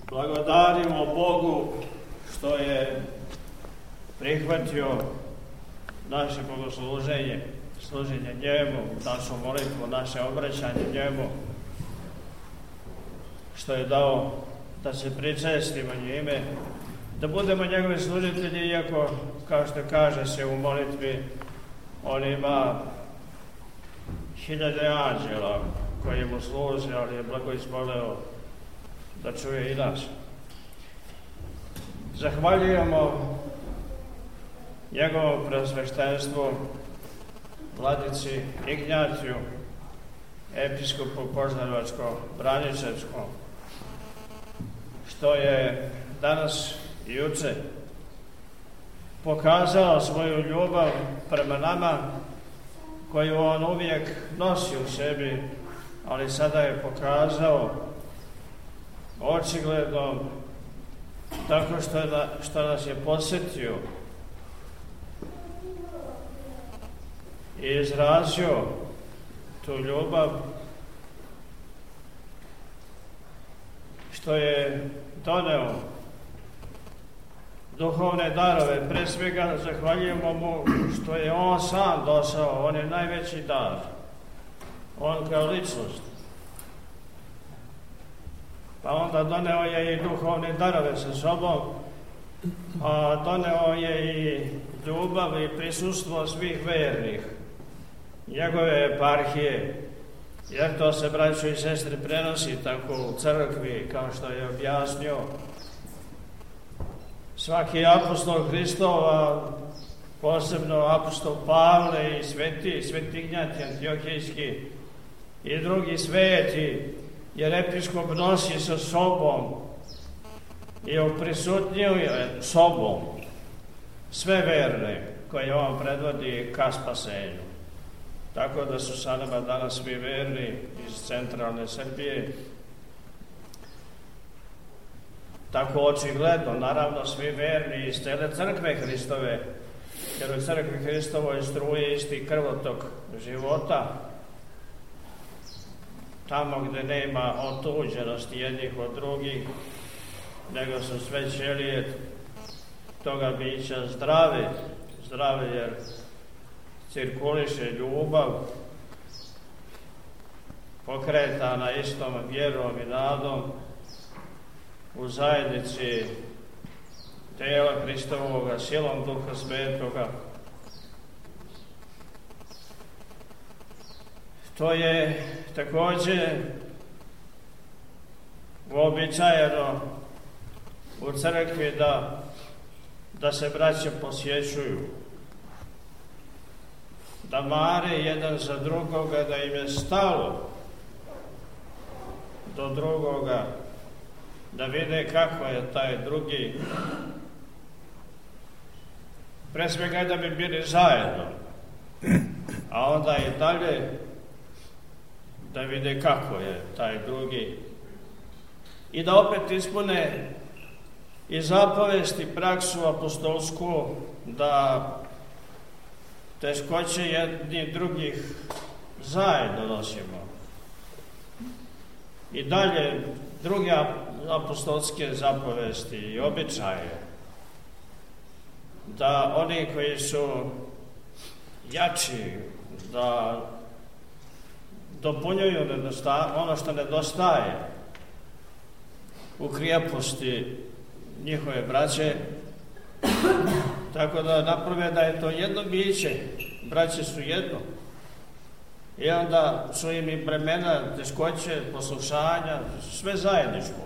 Blagodarimo Bogu što je prihvatio naše bogosluženje, služenje njemu, našu molitvu, naše obraćanje njemu, što je dao da se pričestimo njime, da budemo njegovi služitelji, iako, kao što kaže se u molitvi, on ima 1000 anđela koji mu služe, ali je blago izvoleo da čuje i nas. Zahvaljujemo njegovom preosveštenstvu, vladici Ignjatiju, episkopu Požarevačko-Braničevskom, što je danas i juče pokazao svoju ljubav prema nama, koju on uvijek nosi u sebi, ali sada je pokazao očigledno tako što nas je posjetio i izrazio tu ljubav, što je doneo duhovne darove. Pre svega zahvaljujemo mu što je on sam došao, on je najveći dar, on kao ličnost. Pa onda doneo je i duhovne darove sa sobom, a doneo je i ljubav i prisustvo svih vernih, njegove eparhije, jer to se, braćo i sestre, prenosi tako u crkvi, kao što je objasnio svaki apostol Hristova, posebno apostol Pavle i sveti Ignjatij Antiohijski i drugi sveti, jer episkop nosi sa sobom i oprisutnio je sobom sve verne koje on predvodi ka spasenju. Tako da su sa nama danas svi verni iz centralne Srbije. Tako očigledno, naravno, svi verni iz cele crkve Hristove, jer u crkvi Hristovoj struje isti krvotok života, tamo gde nema otuđenosti jednih od drugih, nego su sve ćelije toga bića zdrave jer cirkuliše ljubav, pokretana istom vjerom i nadom u zajednici tela Hristovoga, silom Duha Svetoga. To je također uobičajeno u crkvi da se braća posjećuju, da mare jedan za drugoga, da im je stalo do drugoga, da vide kako je taj drugi, pre svega da bi bili zajedno, a onda i dalje da vide kako je taj drugi i da opet ispune i zapovesti praksu apostolsku, da teškoće jednih drugih zajedno nosimo. I dalje druge apostolske zapovesti i običaje, da oni koji su jači, da dopunjuju ono što nedostaje u krijeposti njihove braće, tako da naprave da je to jedno biće, braće su jedno. I onda su im i bremena, teškoće, poslušanja, sve zajedničko.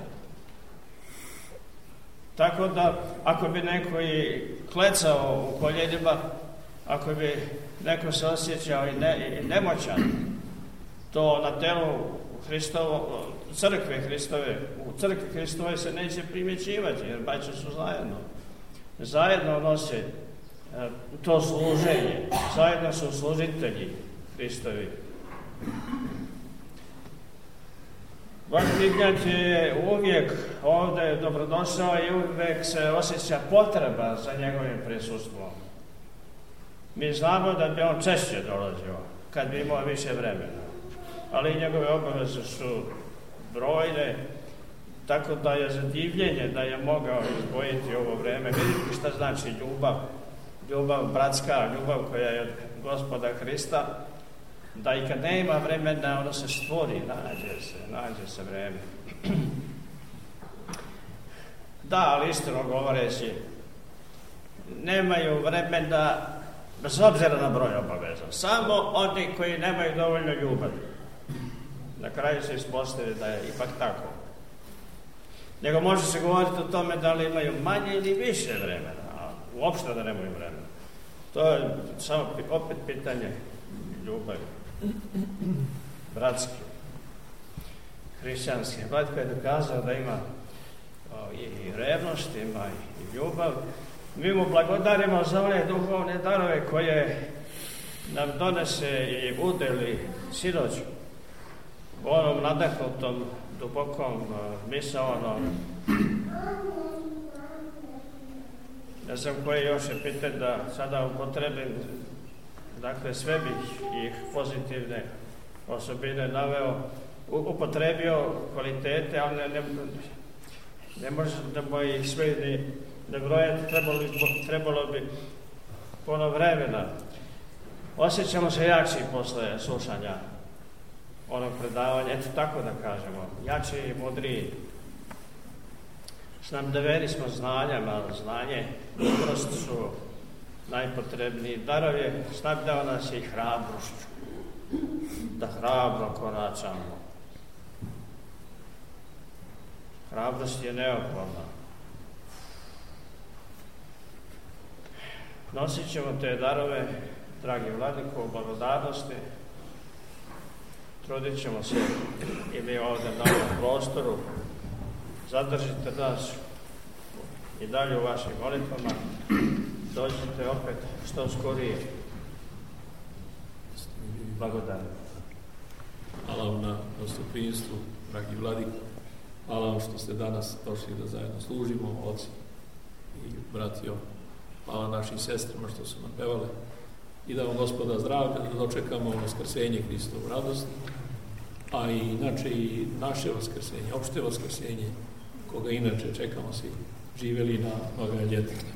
Tako da, ako bi neko i klecao u koljenima, ako bi neko se osjećao i nemoćan, to na telu crkve Hristove, u crkvi Hristove se neće primjećivati, jer braće su zajedno nose to služenje, zajedno su služitelji Hristovi. Blaženi Ignjatij je uvijek ovdje dobrodošao i uvijek se osjeća potreba za njegovim prisustvom. Mi znamo da bi on češće dolazio, kad bi imao više vremena, ali njegove obaveze su brojne tako da je za divljenje da je mogao izdvojiti ovo vreme. Vidite šta znači ljubav bratska, ljubav koja je od Gospoda Hrista, da i kad nema vremena, ono se stvori, nađe se vreme. Da, ali istino govoreći, nemaju vremena, bez obzira na broj obaveza. Samo oni koji nemaju dovoljno ljubavi. Na kraju se ispostavi da je ipak tako. Nego može se govoriti o tome da li imaju manje ili više vremena, a uopšte da nemaju vremena. To je samo opet pitanje ljubavi. Bratske, hrišćanske. Vlatko je dokazao da ima i revnost, ima i ljubav. Mi mu blagodarimo za one duhovne darove koje nam donese i udeli sinoć u onom nadahnutom, dubokom, misaonom. Ne znam koje još je pitanje da sada upotrebim, dakle sve bih ih pozitivne osobine naveo, upotrebio kvalitete, ali ne možemo ih sve ni nabrojati, trebalo bi puno vremena. Osjećamo se jači posle slušanja onog predavanja, eto tako da kažemo, jači i mudriji. Snabdeveni smo znanjem, a znanje i mudrost su najpotrebniji darovi, snabdeva nas i hrabrošću, da hrabro koračamo. Hrabrost je neophodna. Nosit ćemo te darove, dragi Vladiko, u blagodarnosti. Trudit ćemo se i mi ovdje na ovom prostoru. Zadržite nas i dalje u vašim molitvama. Dođite opet što skorije. Blagodarno. Hvala vam na gostoprinstvu, dragi Vladiko. Hvala vam što ste danas došli da zajedno služimo, oci i bratio. Hvala našim sestrama što su nam pevale. I da vam Gospoda zdravlja, da dočekamo vaskrsenje Hristovu radosti, a i inače i naše vaskrsenje, opšte vaskrsenje, koga inače čekamo svi, živeli na mnoga ljeta.